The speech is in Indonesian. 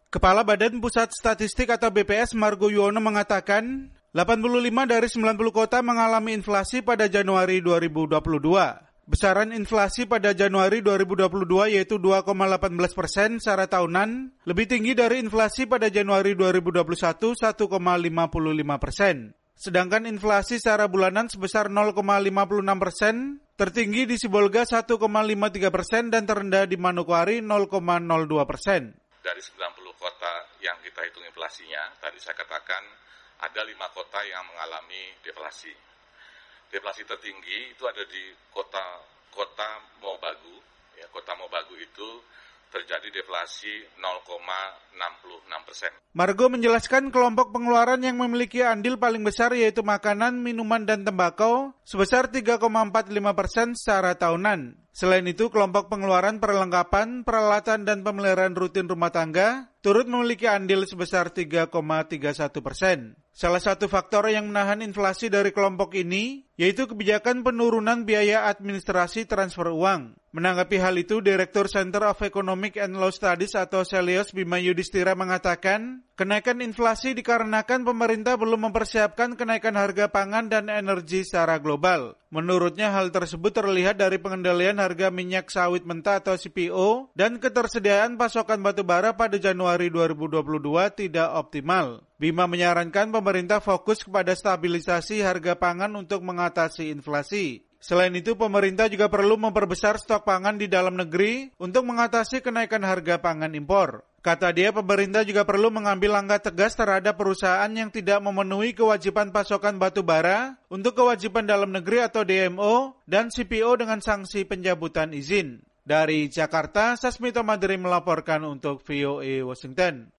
Kepala Badan Pusat Statistik atau BPS Margo Yuwono mengatakan, 85 dari 90 kota mengalami inflasi pada Januari 2022. Besaran inflasi pada Januari 2022 yaitu 2,18% secara tahunan, lebih tinggi dari inflasi pada Januari 2021 1,55%. Sedangkan inflasi secara bulanan sebesar 0,56%, tertinggi di Sibolga 1,53% dan terendah di Manokwari 0,02%. Dari 90 kota yang kita hitung inflasinya, tadi saya katakan ada 5 kota yang mengalami deflasi. Deflasi tertinggi itu ada di kota Mobagu. Ya, kota Mobagu itu terjadi deflasi 0,66%. Margo menjelaskan kelompok pengeluaran yang memiliki andil paling besar yaitu makanan, minuman, dan tembakau sebesar 3,45% secara tahunan. Selain itu, kelompok pengeluaran perlengkapan, peralatan, dan pemeliharaan rutin rumah tangga turut memiliki andil sebesar 3,31%. Salah satu faktor yang menahan inflasi dari kelompok ini yaitu kebijakan penurunan biaya administrasi transfer uang. Menanggapi hal itu, Direktur Center of Economic and Law Studies atau CELIOS Bima Yudhistira mengatakan, kenaikan inflasi dikarenakan pemerintah belum mempersiapkan kenaikan harga pangan dan energi secara global. Menurutnya hal tersebut terlihat dari pengendalian harga minyak sawit mentah atau CPO dan ketersediaan pasokan batubara pada Januari 2022 tidak optimal. Bima menyarankan pemerintah fokus kepada stabilisasi harga pangan untuk mengatasi inflasi. Selain itu, pemerintah juga perlu memperbesar stok pangan di dalam negeri untuk mengatasi kenaikan harga pangan impor. Kata dia, pemerintah juga perlu mengambil langkah tegas terhadap perusahaan yang tidak memenuhi kewajiban pasokan batu bara untuk kewajiban dalam negeri atau DMO dan CPO dengan sanksi pencabutan izin. Dari Jakarta, Sasmito Madri melaporkan untuk VOA Washington.